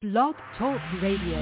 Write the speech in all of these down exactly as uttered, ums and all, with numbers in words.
Blog Talk Radio.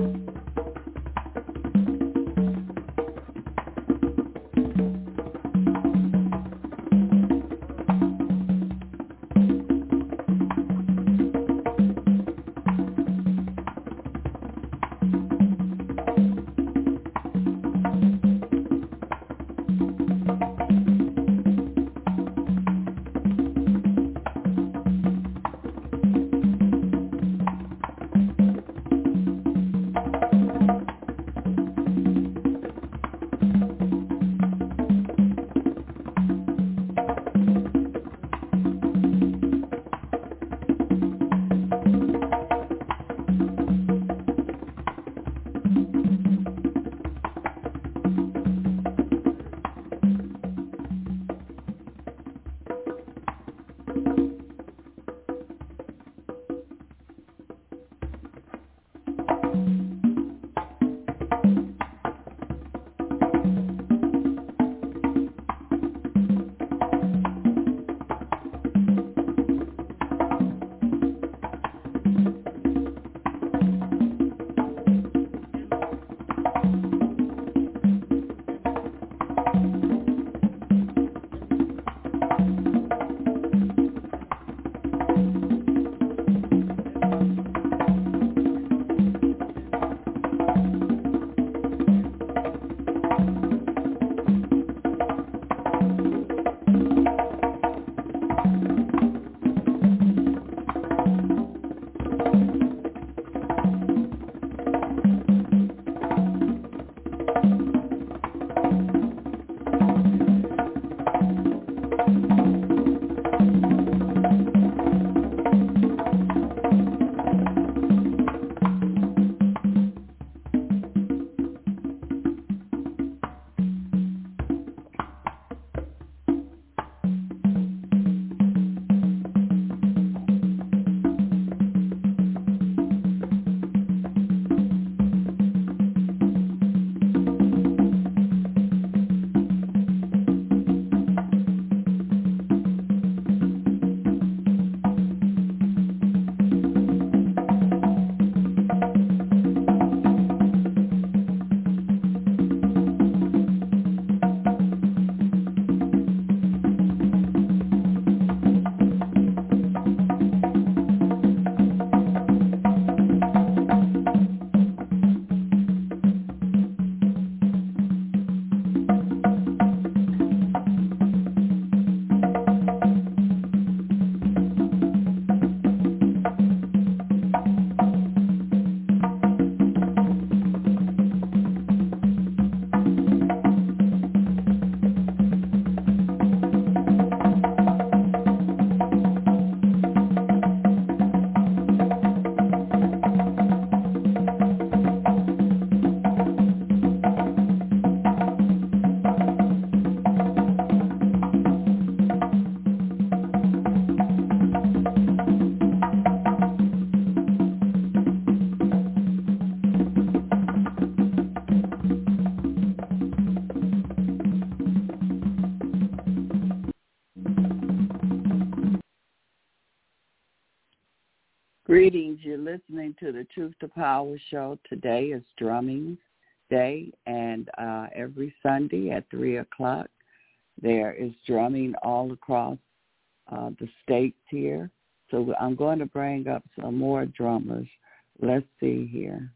Greetings. You're listening to the Truth to Power show. Today is Drumming Day, and uh, every Sunday at three o'clock there is drumming all across uh, the states here. So I'm going to bring up some more drummers. Let's see here.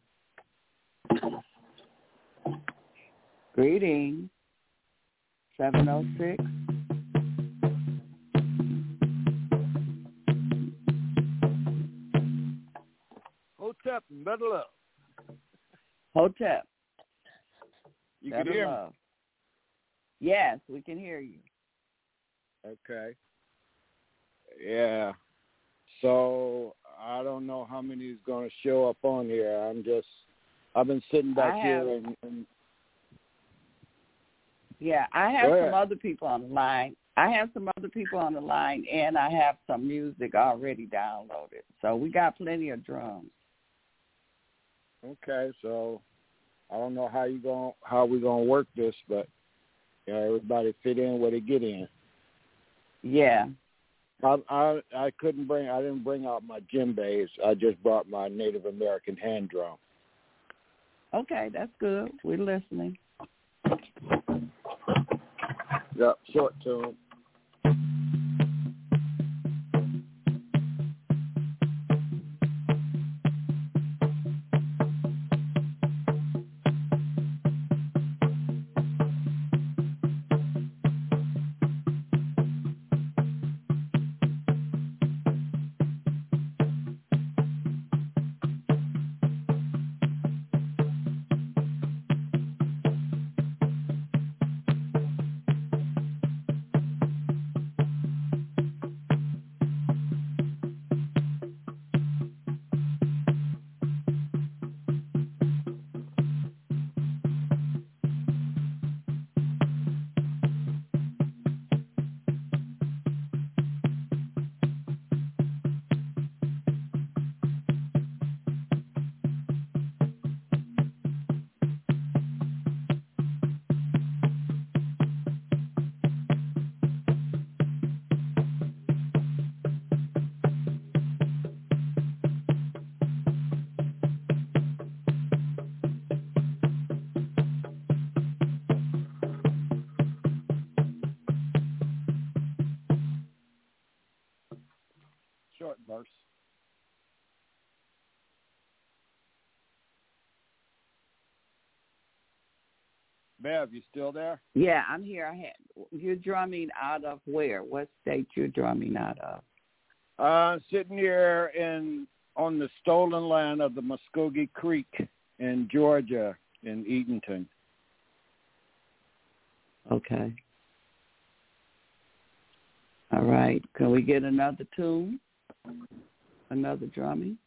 Greetings. seven oh six. Hotep and better love. Hotep. You better can hear love. me? Yes, we can hear you. Okay. Yeah. So I don't know how many is going to show up on here. I'm just, I've been sitting back I here have, and, and. Yeah, I have some other people on the line. I have some other people on the line, and I have some music already downloaded. So we got plenty of drums. Okay, so I don't know how you going how we gonna work this, but you know, everybody fit in where they get in. Yeah. I I I couldn't bring I didn't bring out my djembes. I just brought my Native American hand drum. Okay, that's good. We're listening. Yep, short tune. Short verse. Bev, you still there? Yeah, I'm here. I had, you're drumming out of where? What state you're drumming out of? Uh, sitting here in on the stolen land of the Muskogee Creek in Georgia, in Eatonton. Okay. All right. Can we get another tune? Another drumming?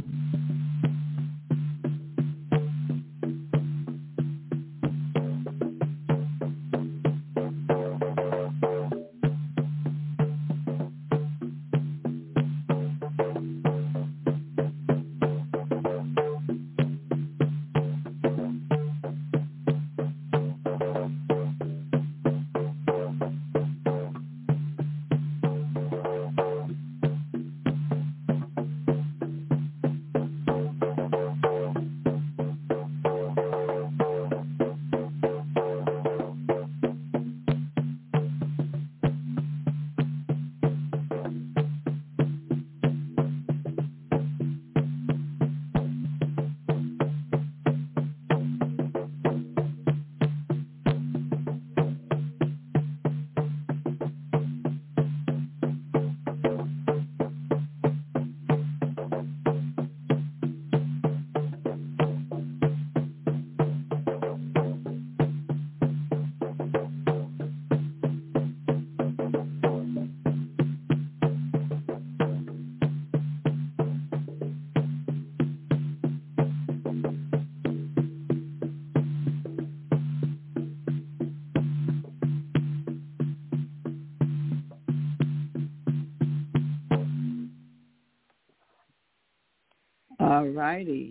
All righty.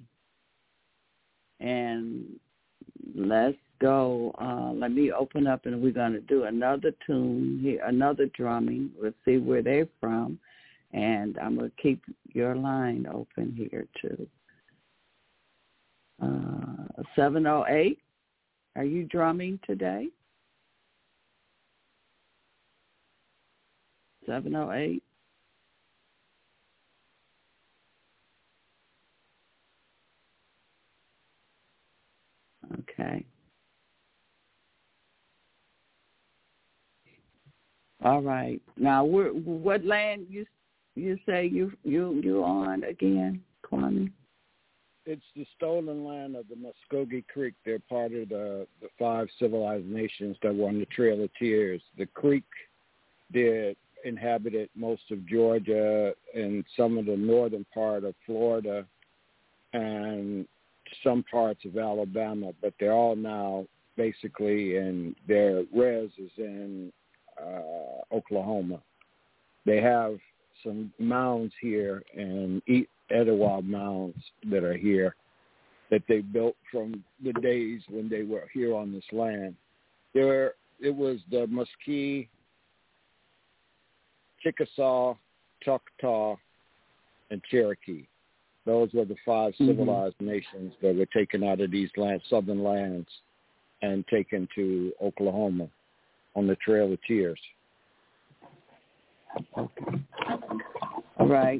And let's go. Uh, let me open up, and we're going to do another tune here, another drumming. We'll see where they're from. And I'm going to keep your line open here, too. Uh, seven oh eight, are you drumming today? seven oh eight. Okay. All right. Now, we're, what land you you say you you you on again, Kwame? It's the stolen land of the Muskogee Creek. They're part of the, the five civilized nations that were on the Trail of Tears. The Creek did inhabited most of Georgia and some of the northern part of Florida and some parts of Alabama, but they're all now basically in their res is in uh, Oklahoma. They have some mounds here and Etowah mounds that are here that they built from the days when they were here on this land. There, it was the Muskie, Chickasaw, Choctaw, and Cherokee. Those were the five Mm-hmm. civilized nations that were taken out of these land, southern lands and taken to Oklahoma on the Trail of Tears. Okay. All right.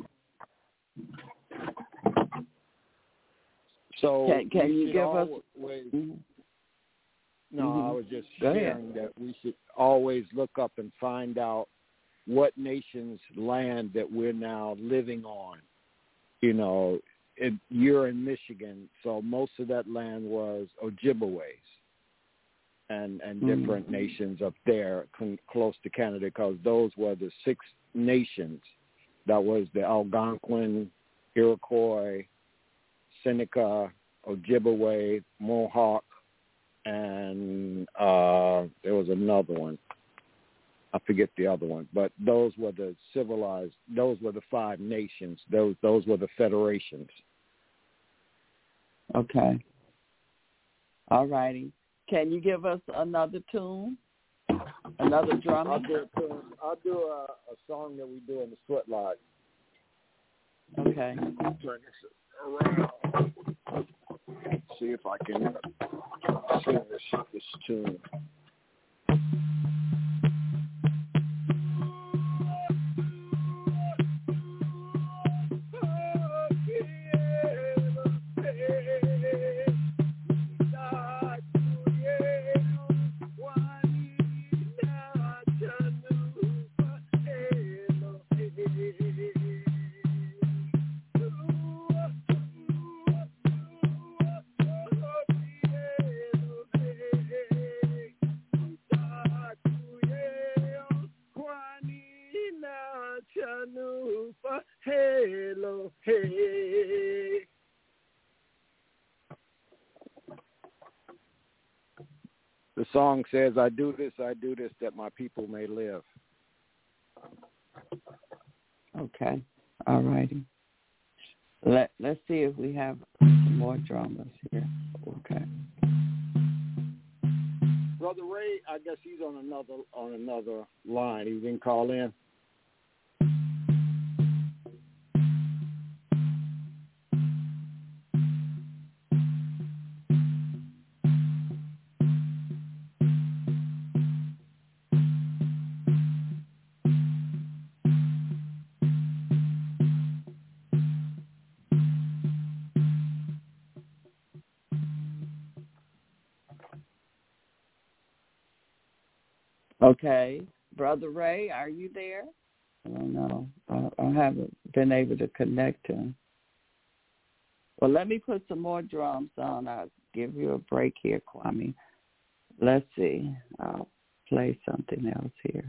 So can, can you give always, us? Mm-hmm. No, mm-hmm. I was just Go sharing ahead. that we should always look up and find out what nation's land that we're now living on. You know, it, you're in Michigan, so most of that land was Ojibways and, and mm-hmm. different nations up there con- close to Canada, because those were the six nations. That was the Algonquin, Iroquois, Seneca, Ojibwe, Mohawk, and uh, there was another one. I forget the other one, but those were the civilized. Those were the five nations. Those those were the federations. Okay. All righty. Can you give us another tune? Another drumming? I'll do, a, I'll do a, a song that we do in the Sweat Lodge. Okay. Turn this around. See if I can sing this, this tune. Hello, hey. The song says, I do this, I do this, that my people may live. Okay. All righty. Let, let's see if we have some more drummers here. Okay. Brother Ray, I guess he's on another on another line. He didn't call in. Okay. Brother Ray, are you there? I don't know. I, I haven't been able to connect to him. Well, let me put some more drums on. I'll give you a break here, Kwame. Let's see. I'll play something else here.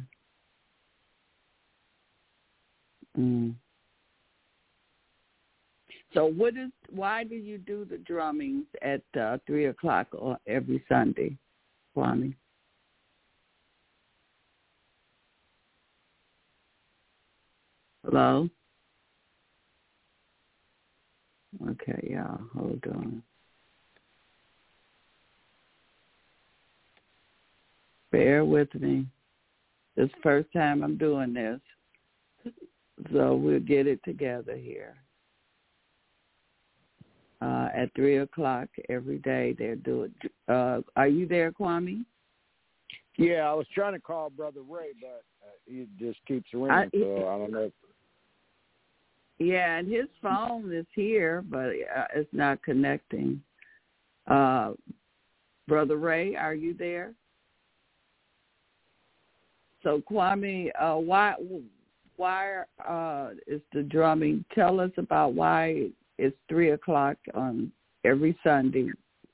Mm. So what is, why do you do the drummings at uh, three o'clock or every Sunday, Kwame? Hello? Okay, y'all, hold on. Bear with me. This is the first time I'm doing this, so we'll get it together here. Uh, at three o'clock every day, they're doing. Uh, are you there, Kwame? Yeah, I was trying to call Brother Ray, but uh, he just keeps ringing, I, so I don't know. If... Yeah, and his phone is here, but uh, it's not connecting. Uh, Brother Ray, are you there? So, Kwame, uh, why why uh, is the drumming? Tell us about why it's three o'clock on every Sunday.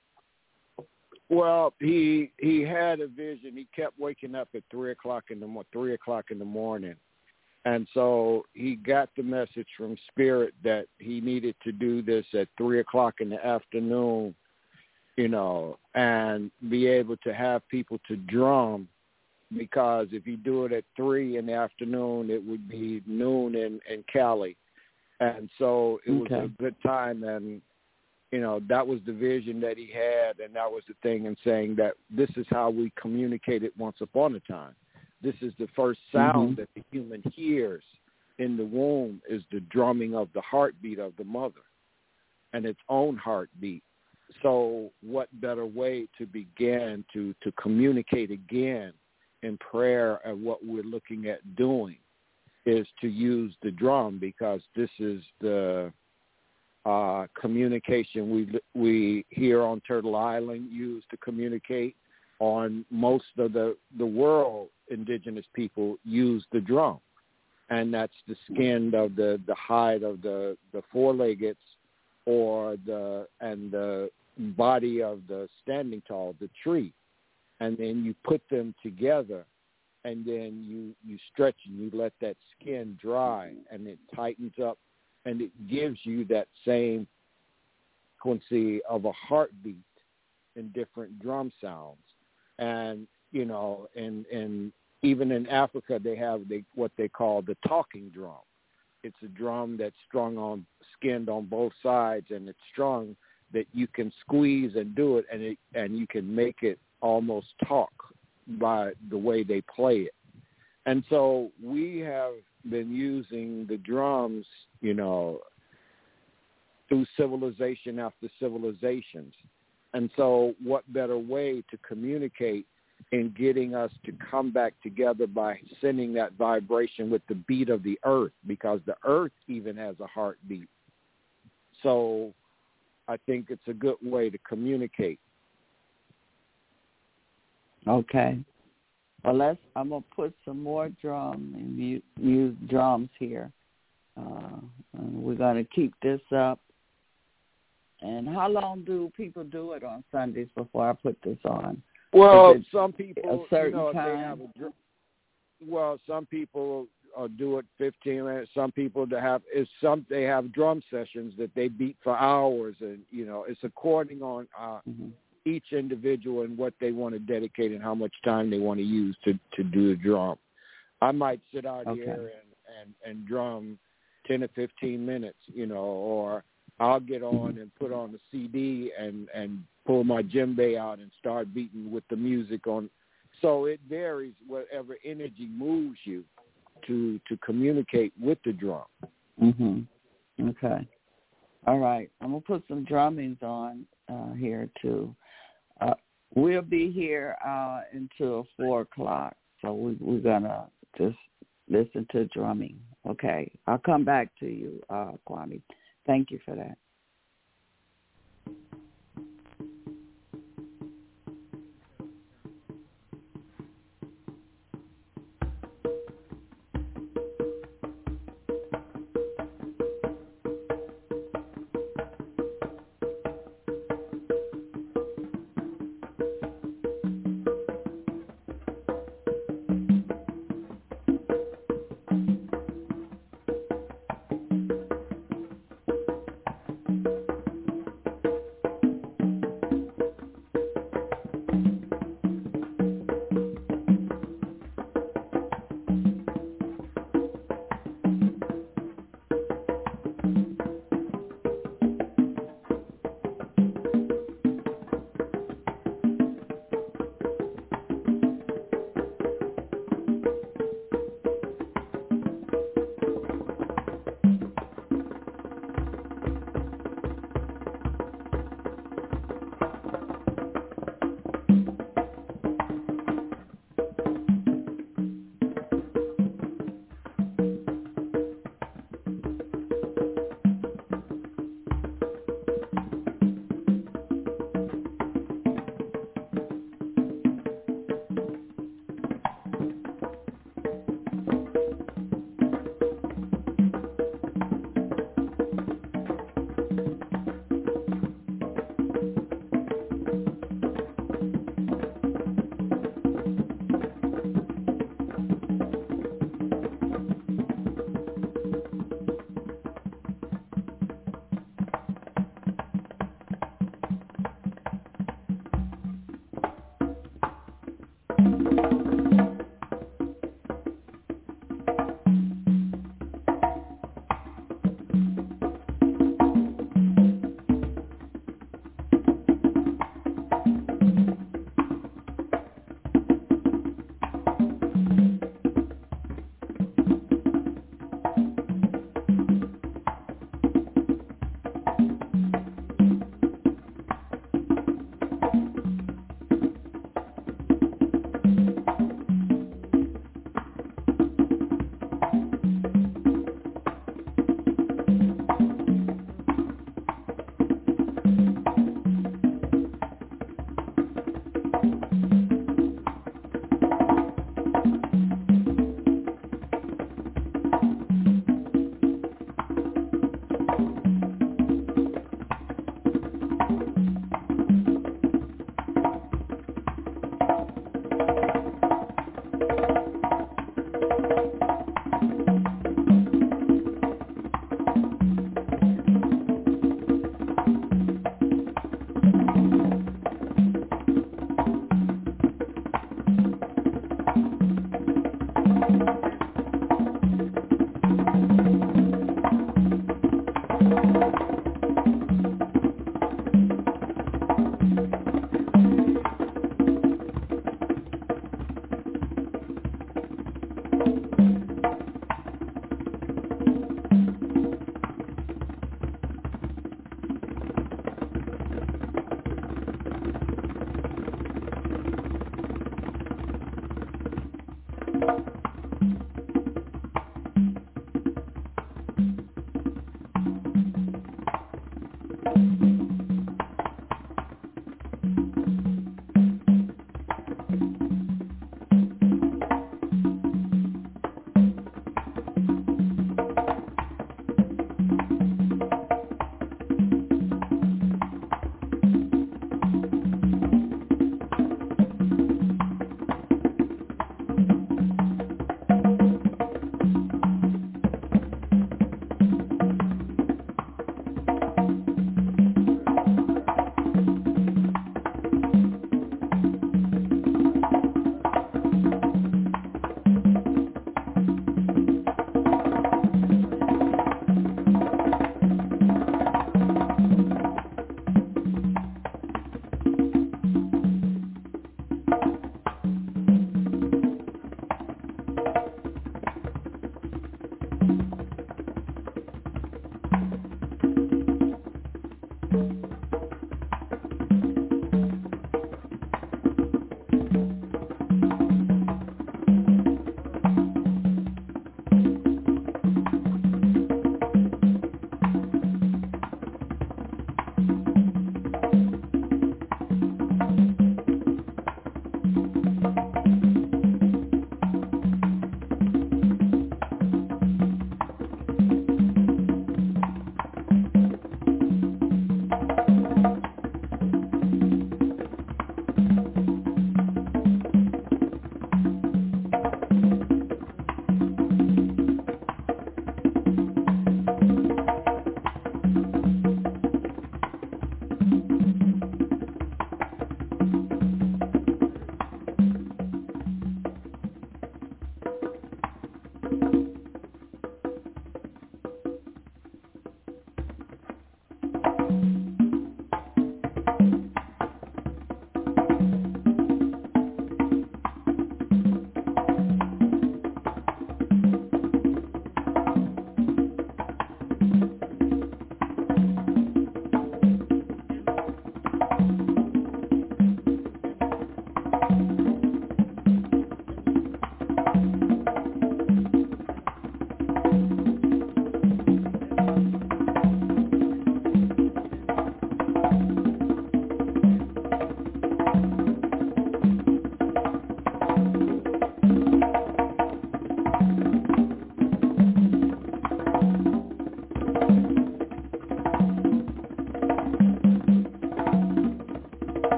Well, he he had a vision. He kept waking up at three o'clock in the three o'clock in the morning, and so he got the message from Spirit that he needed to do this at three o'clock in the afternoon, you know, and be able to have people to drum. Because if you do it at three in the afternoon, it would be noon in, in Cali. And so it was okay. a good time. And, you know, that was the vision that he had. And that was the thing in saying that this is how we communicated once upon a time. This is the first sound mm-hmm. that the human hears in the womb is the drumming of the heartbeat of the mother. and its own heartbeat. So what better way to begin to, to communicate again in prayer at what we're looking at doing is to use the drum, because this is the uh, communication we we here on Turtle Island use to communicate. On most of the, the world, indigenous people use the drum, and that's the skin of the, the hide of the, the four-leggeds or the and the body of the standing tall, the tree, and then you put them together, and then you, you stretch and you let that skin dry, and it tightens up, and it gives you that same frequency of a heartbeat in different drum sounds. And, you know, and, and even in Africa, they have they, what they call the talking drum. It's a drum that's strung on, skinned on both sides, and it's strung that you can squeeze and do it, and it, and you can make it almost talk by the way they play it. And so we have been using the drums, you know, through civilization after civilizations. And so what better way to communicate in getting us to come back together by sending that vibration with the beat of the earth, because the earth even has a heartbeat. So I think it's a good way to communicate. Okay. Well, let's, I'm going to put some more drum and mute, mute drums here. Uh, and we're going to keep this up. And how long do people do it on Sundays before I put this on? Well, some people, a certain you know, time? they have a, well, some people uh, do it fifteen minutes. Some people that have is some they have drum sessions that they beat for hours, and you know, it's according on uh, mm-hmm. each individual and what they want to dedicate and how much time they want to use to, to do the drum. I might sit out okay. here and, and, and drum ten or fifteen minutes, you know, or I'll get on and put on the C D and, and pull my djembe out and start beating with the music on. So it varies whatever energy moves you to to communicate with the drum. Mm-hmm. Okay. All right. I'm going to put some drummings on uh, here, too. Uh, we'll be here uh, until four o'clock, so we, we're going to just listen to drumming. Okay. I'll come back to you, uh, Kwame. Thank you for that.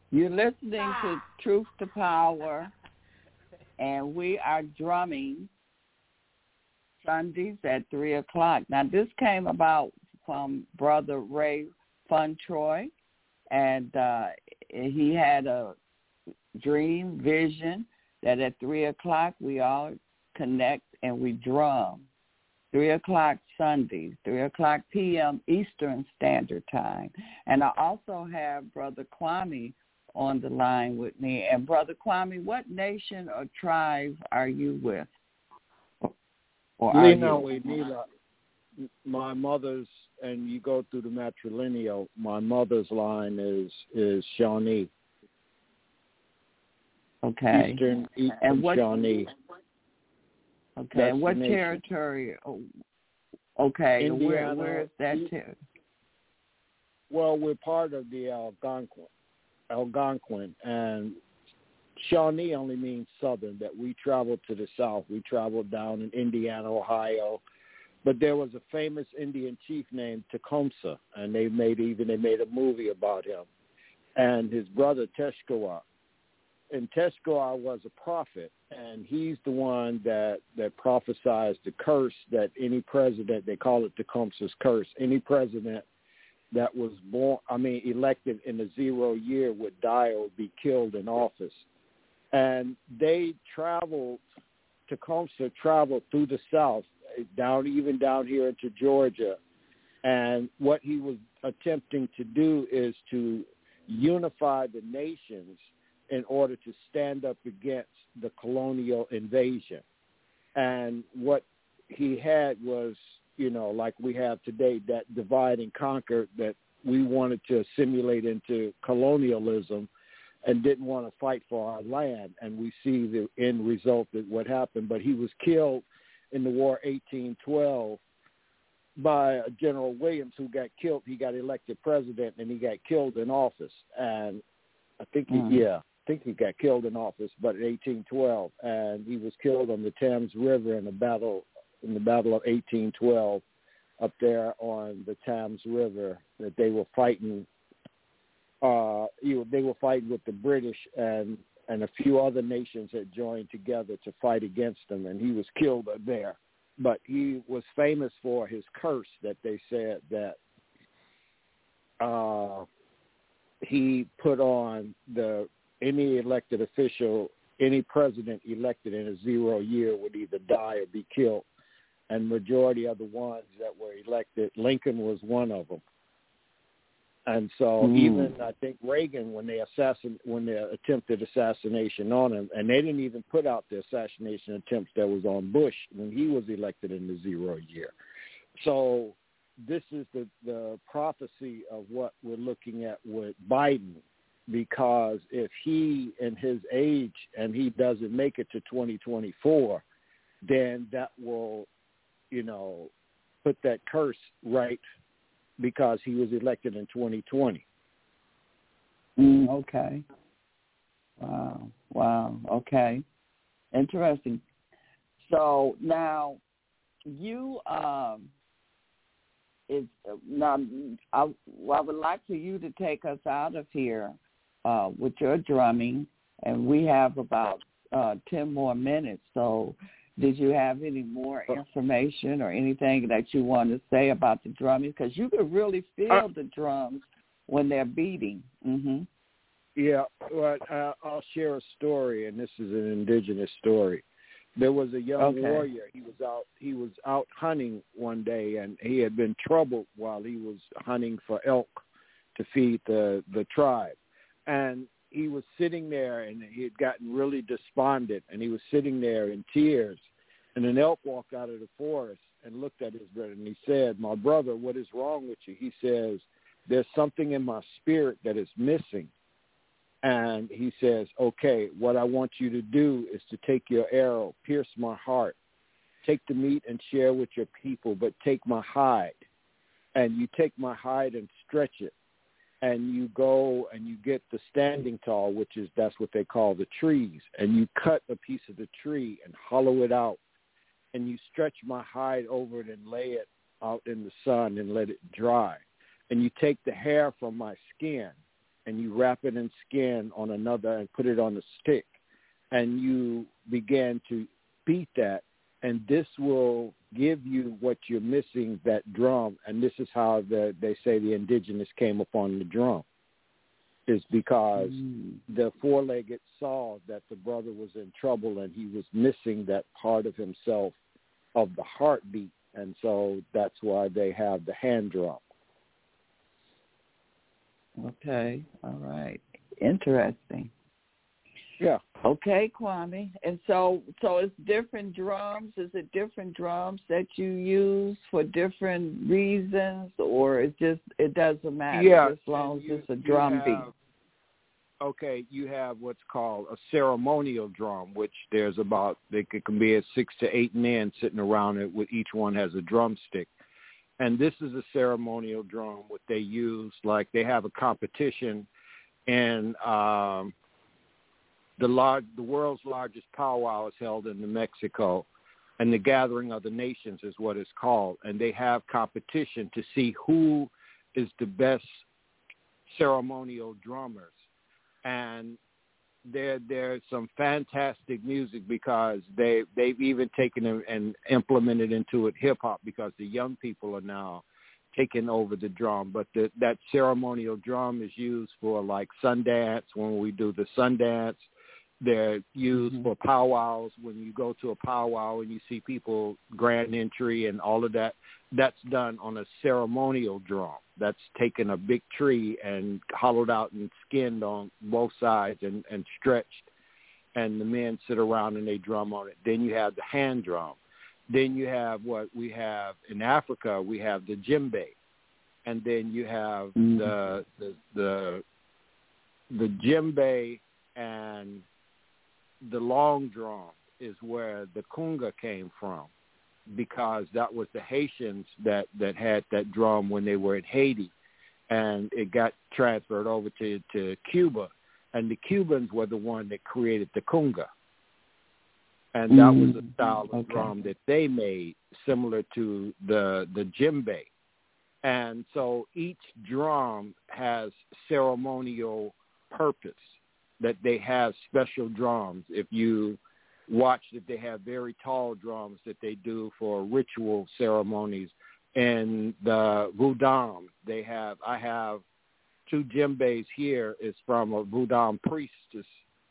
You're listening to Truth to Power, and we are drumming Sundays at three o'clock. Now, this came about from Brother Ray Funtroy, and uh, he had a dream, vision, that at three o'clock we all connect and we drum. three o'clock Sundays, three o'clock p.m. Eastern Standard Time. And I also have Brother Kwame on the line with me. And Brother Kwame, what nation or tribe are you with? Or are Lena, you? Nila, my mother's, and you go through the matrilineal, my mother's line is, is Shawnee. Okay. Eastern, Eastern and what, Shawnee. Okay, That's and what the nation. territory? Okay, Indiana, where where is that East, territory? Well, we're part of the Algonquin, Algonquin, and Shawnee only means southern, that we traveled to the south. We traveled down in Indiana, Ohio, but there was a famous Indian chief named Tecumseh, and they made even they made a movie about him, and his brother Teshkoa. And Teshkoa was a prophet, and he's the one that, that prophesied the curse that any president, they call it Tecumseh's curse, any president that was born, I mean, elected in a zero year would die or be killed in office. And they traveled, Tecumseh traveled through the South, down even down here into Georgia. And what he was attempting to do is to unify the nations in order to stand up against the colonial invasion. And what he had was, you know, like we have today, that divide and conquer that we wanted to assimilate into colonialism and didn't want to fight for our land. And we see the end result of what happened. But he was killed in the war eighteen twelve by General Williams, who got killed. He got elected president, and he got killed in office. And I think, he, mm. yeah. I think he got killed in office, but in eighteen twelve, and he was killed on the Thames River in the battle in the Battle of eighteen twelve, up there on the Thames River. That they were fighting. Uh, you know, they were fighting with the British, and and a few other nations had joined together to fight against them, and he was killed there. But he was famous for his curse that they said that uh, he put on the. Any elected official, any president elected in a zero year would either die or be killed. And majority of the ones that were elected, Lincoln was one of them. And so mm. even I think Reagan, when they assassin, when they attempted assassination on him, and they didn't even put out the assassination attempts that was on Bush when he was elected in the zero year. So this is the, the prophecy of what we're looking at with Biden. Because if he, in his age, and he doesn't make it to twenty twenty-four, then that will, you know, put that curse right because he was elected in twenty twenty. Mm, okay. Wow. Wow. Okay. Interesting. So now you, um, is now I, I would like for you to take us out of here uh, with your drumming, and we have about uh, ten more minutes. So did you have any more information or anything that you want to say about the drumming? Because you could really feel uh, the drums when they're beating. Mm-hmm. Yeah, well, uh, I'll share a story, and this is an indigenous story. There was a young okay. warrior. He was out. He was out hunting one day, and he had been troubled while he was hunting for elk to feed the the tribe. And he was sitting there, and he had gotten really despondent, and he was sitting there in tears. And an elk walked out of the forest and looked at his brother, and he said, "My brother, what is wrong with you?" He says, "There's something in my spirit that is missing." And he says, "Okay, what I want you to do is to take your arrow, pierce my heart, take the meat and share with your people, but take my hide. And you take my hide and stretch it. And you go and you get the standing tall, which is, that's what they call the trees. And you cut a piece of the tree and hollow it out. And you stretch my hide over it and lay it out in the sun and let it dry. And you take the hair from my skin and you wrap it in skin on another and put it on a stick, and you begin to beat that, and this will give you what you're missing, that drum. And this is how the, they say the indigenous came upon the drum, is because mm. the four-legged saw that the brother was in trouble and he was missing that part of himself of the heartbeat. And so that's why they have the hand drum. Okay. All right. Interesting. Yeah. Okay, Kwame. And so so it's different drums. Is it different drums that you use for different reasons, or it just it doesn't matter yeah, as long as you, it's a drum have, beat? Okay, you have what's called a ceremonial drum, which there's about, they can be a six to eight men sitting around it, with each one has a drumstick. And this is a ceremonial drum, what they use, like they have a competition in um, the large, the world's largest powwow is held in New Mexico, and the Gathering of the Nations is what it's called. And they have competition to see who is the best ceremonial drummers. And there there's some fantastic music, because they they've even taken it and implemented into it hip hop, because the young people are now taking over the drum. But the, that ceremonial drum is used for like Sundance, when we do the Sundance. They're used mm-hmm. for powwows. When you go to a powwow and you see people grand entry and all of that, that's done on a ceremonial drum. That's taken a big tree and hollowed out and skinned on both sides and, and stretched, and the men sit around and they drum on it. Then you have the hand drum. Then you have what we have in Africa. We have the djembe, and then you have mm-hmm. the the the the djembe and the long drum is where the kunga came from, because that was the Haitians that, that had that drum when they were in Haiti, and it got transferred over to, to Cuba, and the Cubans were the one that created the kunga, and that mm, was a style of okay. drum that they made similar to the the djembe. And so each drum has ceremonial purpose, that they have special drums. If you watch that, they have very tall drums that they do for ritual ceremonies. And the Voodoo, they have, I have two djembes here. It's from a Voodoo priestess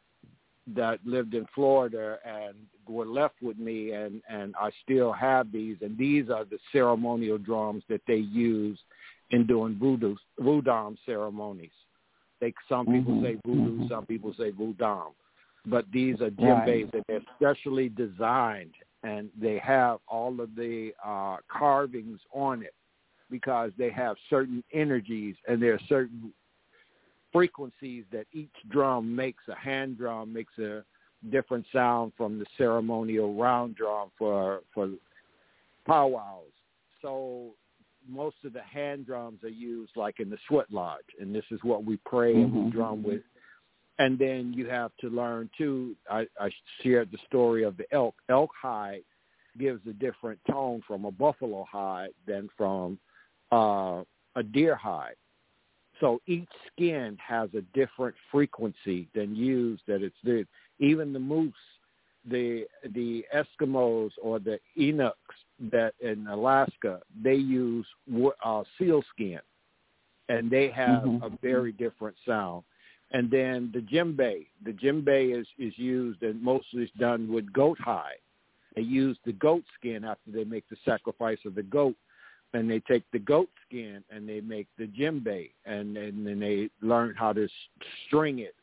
that lived in Florida and were left with me, and, and I still have these. And these are the ceremonial drums that they use in doing voodoo, voodoo ceremonies. They, some people mm-hmm. say voodoo, mm-hmm. some people say voodoo. But these are djembes right. that they're specially designed, and they have all of the uh, carvings on it, because they have certain energies and there are certain frequencies that each drum makes. A hand drum makes a different sound from the ceremonial round drum for for powwows. So most of the hand drums are used like in the sweat lodge, and this is what we pray mm-hmm. and we drum with. And then you have to learn too, I, I shared the story of the elk. Elk hide gives a different tone from a buffalo hide than from uh, a deer hide. So each skin has a different frequency than used that it's there. Even the moose, the the Eskimos or the Inuks that in Alaska, they use uh, seal skin, and they have mm-hmm. a very different sound. And then the djembe, the djembe is, is used, and mostly it's done with goat hide. They use the goat skin after they make the sacrifice of the goat, and they take the goat skin and they make the djembe, and, and then they learn how to string it.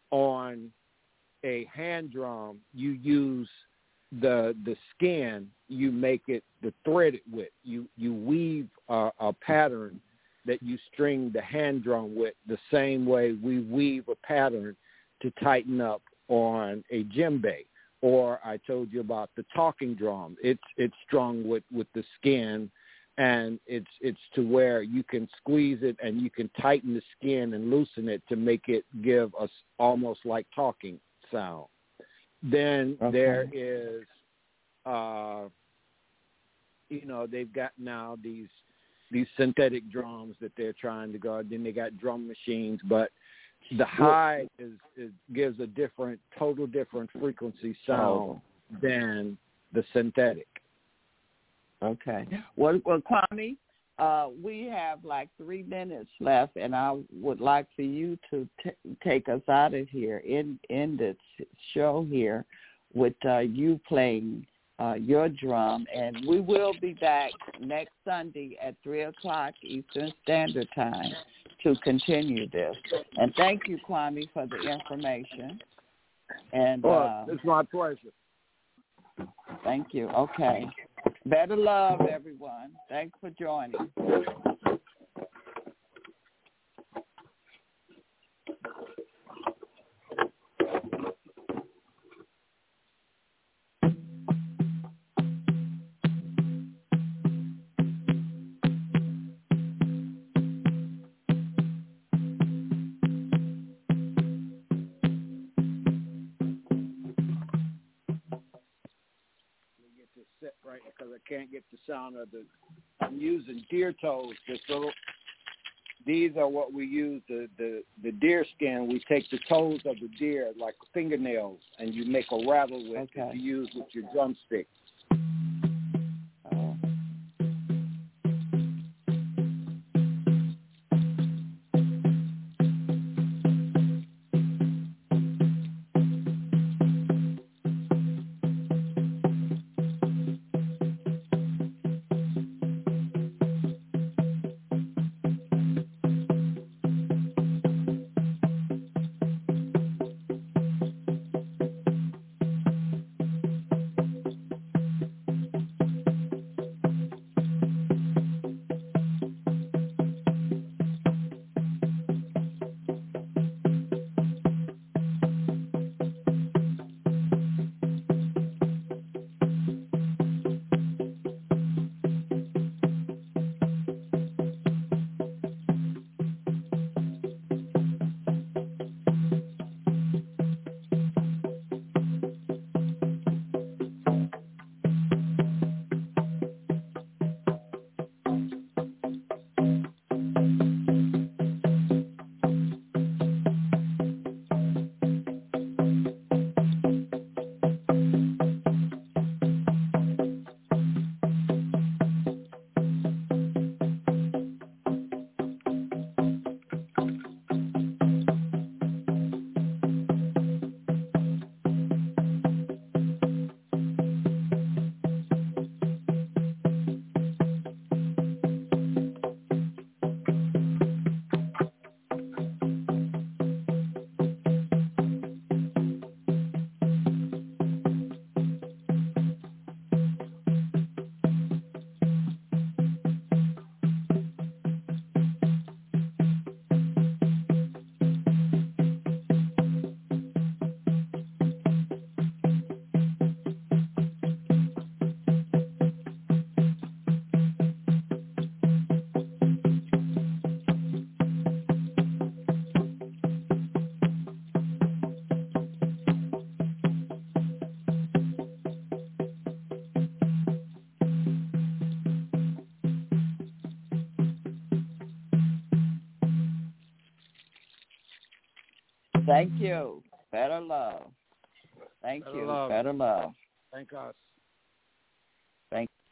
On a hand drum, you use the the skin, you make it the threaded with. You you weave a, a pattern that you string the hand drum with, the same way we weave a pattern to tighten up on a djembe. Or I told you about the talking drum. It's it's strung with, with the skin, and it's it's to where you can squeeze it and you can tighten the skin and loosen it to make it give us almost like talking sound. Then okay. there is, uh, you know, they've got now these these synthetic drums that they're trying to go. Then they got drum machines, but the high is, is gives a different, total different frequency sound oh. than the synthetic. Okay. Well, well Kwame, uh, we have like three minutes left, and I would like for you to t- take us out of here, in in this show here, with uh, you playing uh, your drum, and we will be back next Sunday at three o'clock Eastern Standard Time to continue this. And thank you, Kwame, for the information. And oh, uh, it's my pleasure. Thank you. Okay. Better love, everyone. Thanks for joining. Set right because I can't get the sound of the. I'm using deer toes. So these are what we use. The, the the deer skin. We take the toes of the deer like fingernails, and you make a rattle with okay. that you use with your drumstick. Thank you. Better love. Thank Better you. love. Better love. Thank us. Thank